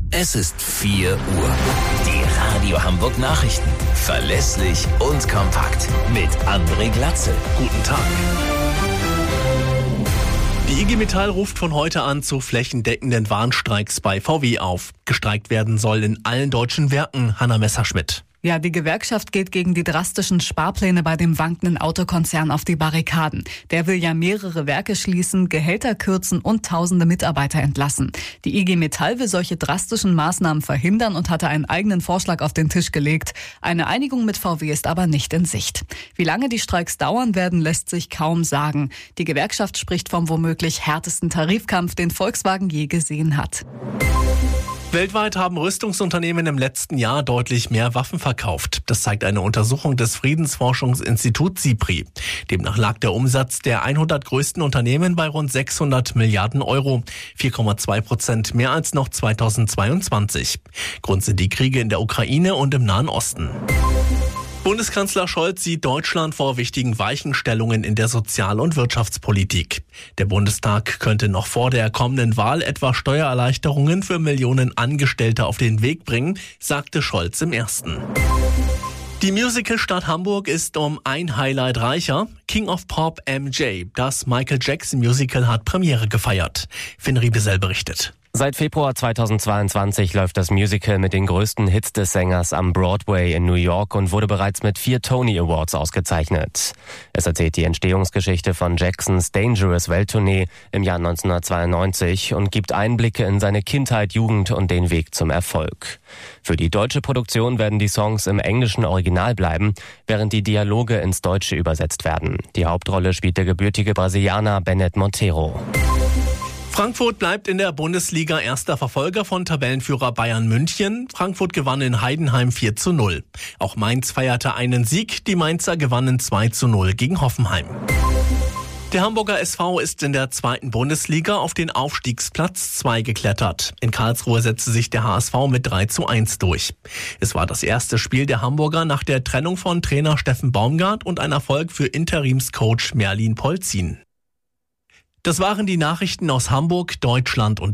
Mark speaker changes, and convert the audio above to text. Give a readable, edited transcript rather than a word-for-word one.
Speaker 1: Es ist 4 Uhr. Die Radio Hamburg Nachrichten. Verlässlich und kompakt. Mit André Glatzel. Guten Tag.
Speaker 2: Die IG Metall ruft von heute an zu flächendeckenden Warnstreiks bei VW auf. Gestreikt werden soll in allen deutschen Werken. Hanna Messerschmidt.
Speaker 3: Ja, die Gewerkschaft geht gegen die drastischen Sparpläne bei dem wankenden Autokonzern auf die Barrikaden. Der will ja mehrere Werke schließen, Gehälter kürzen und tausende Mitarbeiter entlassen. Die IG Metall will solche drastischen Maßnahmen verhindern und hatte einen eigenen Vorschlag auf den Tisch gelegt. Eine Einigung mit VW ist aber nicht in Sicht. Wie lange die Streiks dauern werden, lässt sich kaum sagen. Die Gewerkschaft spricht vom womöglich härtesten Tarifkampf, den Volkswagen je gesehen hat.
Speaker 2: Weltweit haben Rüstungsunternehmen im letzten Jahr deutlich mehr Waffen verkauft. Das zeigt eine Untersuchung des Friedensforschungsinstituts SIPRI. Demnach lag der Umsatz der 100 größten Unternehmen bei rund 600 Milliarden Euro, 4,2% mehr als noch 2022. Grund sind die Kriege in der Ukraine und im Nahen Osten. Bundeskanzler Scholz sieht Deutschland vor wichtigen Weichenstellungen in der Sozial- und Wirtschaftspolitik. Der Bundestag könnte noch vor der kommenden Wahl etwa Steuererleichterungen für Millionen Angestellte auf den Weg bringen, sagte Scholz im Ersten. Die Musicalstadt Hamburg ist um ein Highlight reicher. King of Pop MJ, das Michael Jackson Musical, hat Premiere gefeiert. Finn Riebesell berichtet.
Speaker 4: Seit Februar 2022 läuft das Musical mit den größten Hits des Sängers am Broadway in New York und wurde bereits mit 4 Tony Awards ausgezeichnet. Es erzählt die Entstehungsgeschichte von Jacksons Dangerous Welttournee im Jahr 1992 und gibt Einblicke in seine Kindheit, Jugend und den Weg zum Erfolg. Für die deutsche Produktion werden die Songs im englischen Original bleiben, während die Dialoge ins Deutsche übersetzt werden. Die Hauptrolle spielt der gebürtige Brasilianer Bennett Monteiro.
Speaker 2: Frankfurt bleibt in der Bundesliga erster Verfolger von Tabellenführer Bayern München. Frankfurt gewann in Heidenheim 4:0. Auch Mainz feierte einen Sieg. Die Mainzer gewannen 2:0 gegen Hoffenheim. Der Hamburger SV ist in der 2. Bundesliga auf den Aufstiegsplatz 2 geklettert. In Karlsruhe setzte sich der HSV mit 3:1 durch. Es war das erste Spiel der Hamburger nach der Trennung von Trainer Steffen Baumgart und ein Erfolg für Interimscoach Merlin Polzin. Das waren die Nachrichten aus Hamburg, Deutschland und